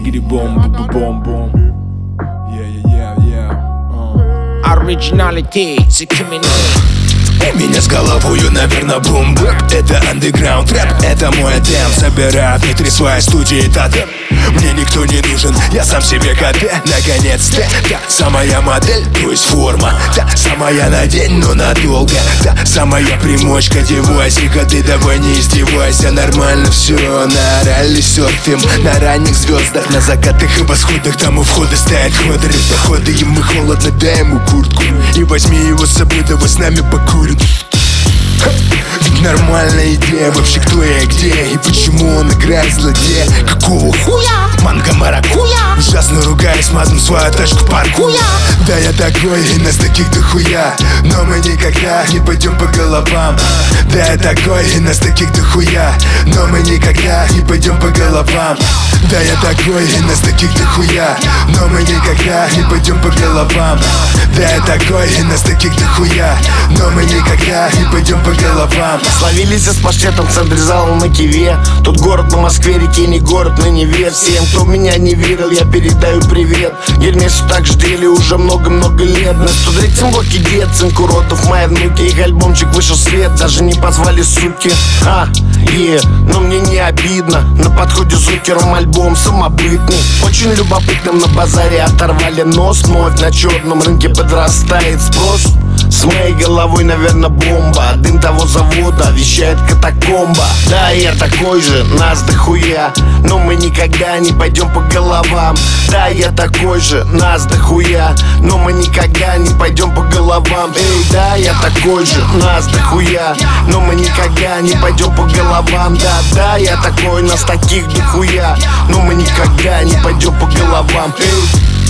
Ziggity boom, boom, boom, boom. Originality, Zikimini. У меня с головою, наверное, бум-бэп. Это андеграунд рэп, это мой дем. Собирают внутри своей студии тотем. Мне никто не нужен, я сам себе КТ. Наконец-то, та самая модель, то есть форма. Та самая на день, но надолго. Та самая примочка, девайсика. Ты давай не издевайся, нормально все. На ралли серфим, на ранних звездах, на закатах и восходах. Там у входа стоят ходеры, походы. Ему холодно, дай ему куртку и возьми его с собой, давай с нами покурим. Ведь нормальная идея, вообще кто я и где, и почему он играет злодея. Какого хуя? Манго маракуя. Ужасно ругаясь, мазну свою тачку паркуя. Да я такой, и нас таких дохуя, но мы никогда не пойдем по головам. Да я такой, и нас таких дохуя, но мы никогда не пойдем по головам. Да я такой, и нас таких дохуя, но мы никогда не пойдем по головам. Да я такой, и нас таких дохуя, но мы никогда не пойдем по головам. Словились с паштетом в центре зала на Киве. Тут город на Москве, реке не город, но не верь. Всем, кто меня не верил, я передаю привет. Ельмешу так ждали уже много-много лет. На 103-м блоке дед, цинк уродов, мои внуки. Их альбомчик вышел в свет, даже не позвали суки. Но мне не обидно. На подходе Зукером альбом самобытный. Очень любопытным на базаре оторвали нос. Вновь на черном рынке подрастает спрос. С моей головой, наверное, бомба. Дым того завода вещает катакомба. Да, я такой же, нас дохуя, но мы никогда не пойдем по головам. Да, я такой же, нас дохуя, но мы никогда не пойдем по головам. Эй, да, я такой же, нас дохуя, но мы никогда не пойдем по головам. Да, да, я такой, нас таких дохуя, но мы никогда не пойдем по головам. Эй.